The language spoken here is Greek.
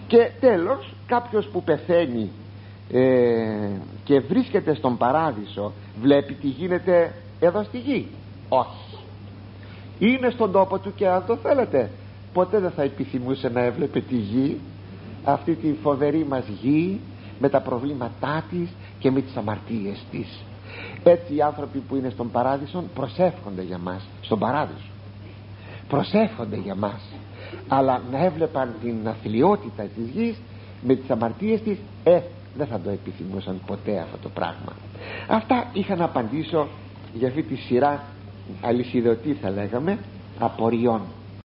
Και τέλος, κάποιος που πεθαίνει και βρίσκεται στον παράδεισο, βλέπει τι γίνεται εδώ στη γη? Όχι. Είναι στον τόπο του, και αν το θέλετε ποτέ δεν θα επιθυμούσε να έβλεπε τη γη, αυτή τη φοβερή μας γη, με τα προβλήματά της και με τις αμαρτίες της. Έτσι οι άνθρωποι που είναι στον παράδεισο προσεύχονται για μας, στον παράδεισο προσεύχονται για μας, αλλά να έβλεπαν την αθλιότητα της γης με τις αμαρτίες της, δεν θα το επιθυμούσαν ποτέ αυτό το πράγμα. Αυτά είχα να απαντήσω για αυτή τη σειρά αλυσιδωτή, θα λέγαμε, απορριών.